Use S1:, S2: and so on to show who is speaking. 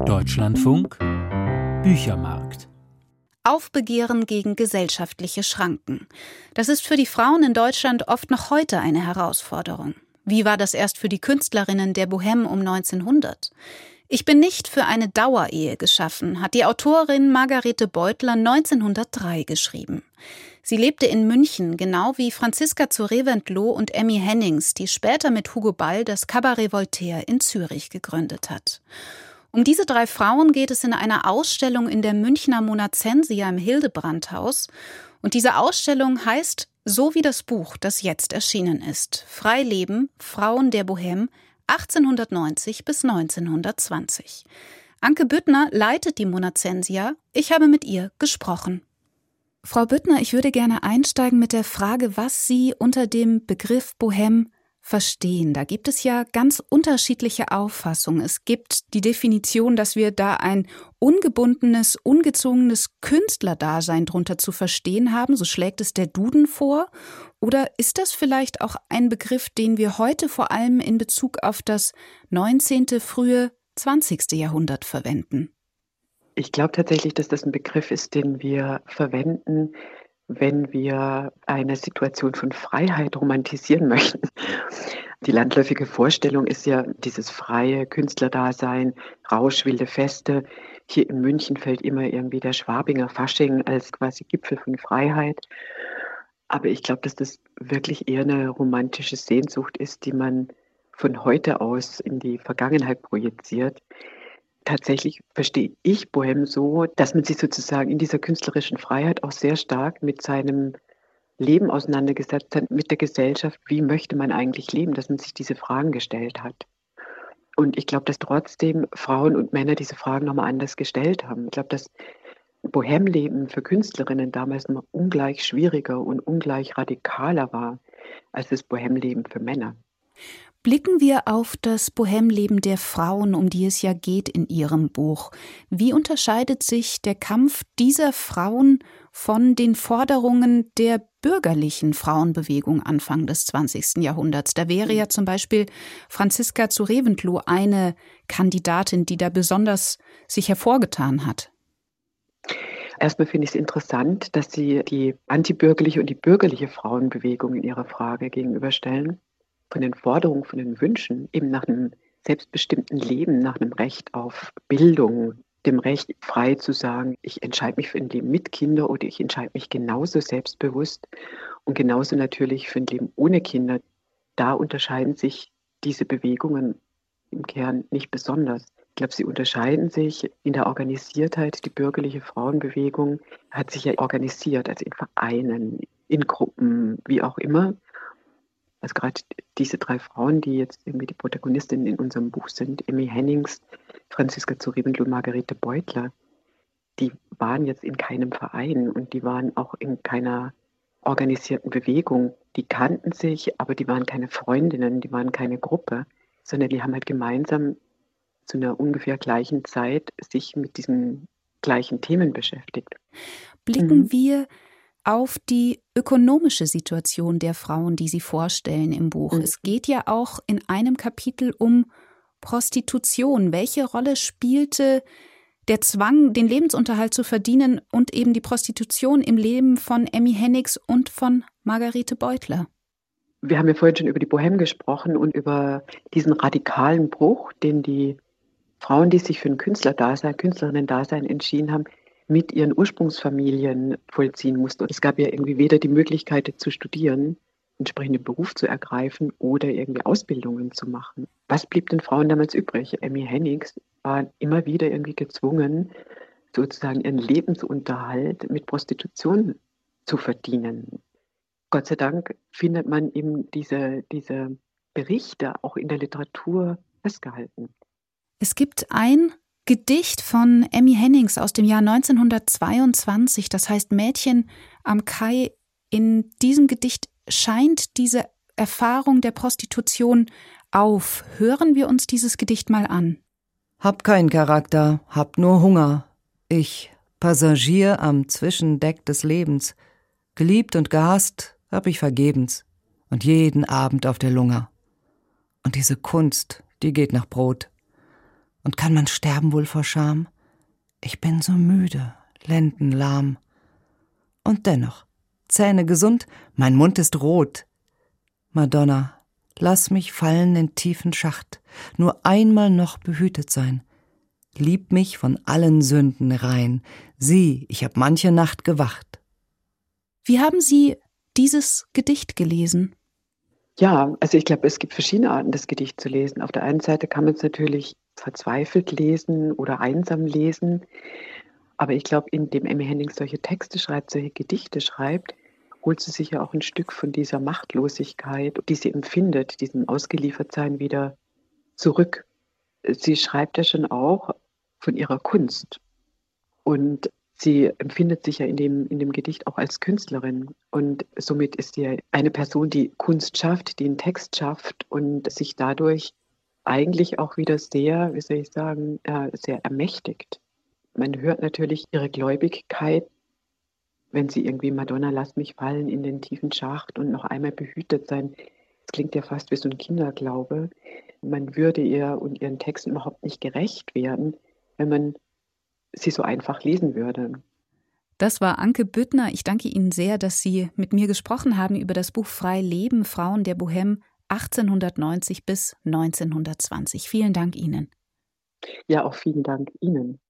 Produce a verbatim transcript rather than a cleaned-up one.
S1: Deutschlandfunk Büchermarkt.
S2: Aufbegehren gegen gesellschaftliche Schranken. Das ist für die Frauen in Deutschland oft noch heute eine Herausforderung. Wie war das erst für die Künstlerinnen der Bohème um neunzehnhundert? Ich bin nicht für eine Dauerehe geschaffen, hat die Autorin Margarete Beutler neunzehnhundertdrei geschrieben. Sie lebte in München, genau wie Franziska zu Reventlow und Emmy Hennings, die später mit Hugo Ball das Cabaret Voltaire in Zürich gegründet hat. Um diese drei Frauen geht es in einer Ausstellung in der Münchner Monacensia im Hildebrandhaus. Und diese Ausstellung heißt so wie das Buch, das jetzt erschienen ist. Frei leben, Frauen der Bohème, achtzehnhundertneunzig bis neunzehnhundertzwanzig. Anke Büttner leitet die Monacensia. Ich habe mit ihr gesprochen. Frau Büttner, ich würde gerne einsteigen mit der Frage, was Sie unter dem Begriff Bohème verstehen. Da gibt es ja ganz unterschiedliche Auffassungen. Es gibt die Definition, dass wir da ein ungebundenes, ungezwungenes Künstlerdasein drunter zu verstehen haben. So schlägt es der Duden vor. Oder ist das vielleicht auch ein Begriff, den wir heute vor allem in Bezug auf das neunzehnte, frühe zwanzigste Jahrhundert verwenden?
S3: Ich glaube tatsächlich, dass das ein Begriff ist, den wir verwenden, wenn wir eine Situation von Freiheit romantisieren möchten. Die landläufige Vorstellung ist ja dieses freie Künstlerdasein, Rausch, wilde Feste. Hier in München fällt immer irgendwie der Schwabinger Fasching als quasi Gipfel von Freiheit. Aber ich glaube, dass das wirklich eher eine romantische Sehnsucht ist, die man von heute aus in die Vergangenheit projiziert. Tatsächlich verstehe ich Bohème so, dass man sich sozusagen in dieser künstlerischen Freiheit auch sehr stark mit seinem Leben auseinandergesetzt hat, mit der Gesellschaft. Wie möchte man eigentlich leben, dass man sich diese Fragen gestellt hat? Und ich glaube, dass trotzdem Frauen und Männer diese Fragen nochmal anders gestellt haben. Ich glaube, dass Bohème-Leben für Künstlerinnen damals noch ungleich schwieriger und ungleich radikaler war als das Bohème-Leben für Männer.
S2: Blicken wir auf das Bohème-Leben der Frauen, um die es ja geht in Ihrem Buch. Wie unterscheidet sich der Kampf dieser Frauen von den Forderungen der bürgerlichen Frauenbewegung Anfang des zwanzigsten Jahrhunderts? Da wäre ja zum Beispiel Franziska zu Reventlow eine Kandidatin, die da besonders sich hervorgetan hat.
S3: Erstmal finde ich es interessant, dass Sie die antibürgerliche und die bürgerliche Frauenbewegung in Ihrer Frage gegenüberstellen. Von den Forderungen, von den Wünschen, eben nach einem selbstbestimmten Leben, nach einem Recht auf Bildung, dem Recht, frei zu sagen, ich entscheide mich für ein Leben mit Kindern oder ich entscheide mich genauso selbstbewusst und genauso natürlich für ein Leben ohne Kinder. Da unterscheiden sich diese Bewegungen im Kern nicht besonders. Ich glaube, sie unterscheiden sich in der Organisiertheit. Die bürgerliche Frauenbewegung hat sich ja organisiert, also in Vereinen, in Gruppen, wie auch immer. Also gerade diese drei Frauen, die jetzt irgendwie die Protagonistinnen in unserem Buch sind, Emmy Hennings, Franziska zu Reventlow und Margarete Beutler, die waren jetzt in keinem Verein und die waren auch in keiner organisierten Bewegung. Die kannten sich, aber die waren keine Freundinnen, die waren keine Gruppe, sondern die haben halt gemeinsam zu einer ungefähr gleichen Zeit sich mit diesen gleichen Themen beschäftigt.
S2: Blicken
S3: mhm.
S2: wir auf die ökonomische Situation der Frauen, die Sie vorstellen im Buch. Mhm. Es geht ja auch in einem Kapitel um Prostitution. Welche Rolle spielte der Zwang, den Lebensunterhalt zu verdienen und eben die Prostitution im Leben von Emmy Hennings und von Margarete Beutler?
S3: Wir haben ja vorhin schon über die Bohème gesprochen und über diesen radikalen Bruch, den die Frauen, die sich für ein Künstlerdasein, Künstlerinnen-Dasein entschieden haben, mit ihren Ursprungsfamilien vollziehen mussten. Und es gab ja irgendwie weder die Möglichkeit zu studieren, entsprechenden Beruf zu ergreifen oder irgendwie Ausbildungen zu machen. Was blieb den Frauen damals übrig? Emmy Hennings war immer wieder irgendwie gezwungen, sozusagen ihren Lebensunterhalt mit Prostitution zu verdienen. Gott sei Dank findet man eben diese, diese Berichte auch in der Literatur festgehalten.
S2: Es gibt ein Gedicht von Emmy Hennings aus dem Jahr neunzehnhundertzweiundzwanzig, das heißt Mädchen am Kai. In diesem Gedicht scheint diese Erfahrung der Prostitution auf. Hören wir uns dieses Gedicht mal an.
S4: Hab keinen Charakter, hab nur Hunger. Ich, Passagier am Zwischendeck des Lebens. Geliebt und gehasst hab ich vergebens und jeden Abend auf der Lunge. Und diese Kunst, die geht nach Brot. Und kann man sterben wohl vor Scham? Ich bin so müde, lendenlahm. Und dennoch, Zähne gesund, mein Mund ist rot. Madonna, lass mich fallen in tiefen Schacht, nur einmal noch behütet sein. Lieb mich von allen Sünden rein, sieh, ich hab manche Nacht gewacht.
S2: Wie haben Sie dieses Gedicht gelesen?
S3: Ja, also ich glaube, es gibt verschiedene Arten, das Gedicht zu lesen. Auf der einen Seite kann man es natürlich verzweifelt lesen oder einsam lesen. Aber ich glaube, indem Amy Hennings solche Texte schreibt, solche Gedichte schreibt, holt sie sich ja auch ein Stück von dieser Machtlosigkeit, die sie empfindet, diesem Ausgeliefertsein wieder zurück. Sie schreibt ja schon auch von ihrer Kunst. Und sie empfindet sich ja in dem, in dem Gedicht auch als Künstlerin. Und somit ist sie eine Person, die Kunst schafft, die einen Text schafft und sich dadurch eigentlich auch wieder sehr, wie soll ich sagen, sehr ermächtigt. Man hört natürlich ihre Gläubigkeit, wenn sie irgendwie Madonna, lass mich fallen in den tiefen Schacht und noch einmal behütet sein. Das klingt ja fast wie so ein Kinderglaube. Man würde ihr und ihren Texten überhaupt nicht gerecht werden, wenn man sie so einfach lesen würde.
S2: Das war Anke Büttner. Ich danke Ihnen sehr, dass Sie mit mir gesprochen haben über das Buch Frei leben, Frauen der Bohème achtzehnhundertneunzig bis neunzehnhundertzwanzig. Vielen Dank Ihnen.
S3: Ja, auch vielen Dank Ihnen.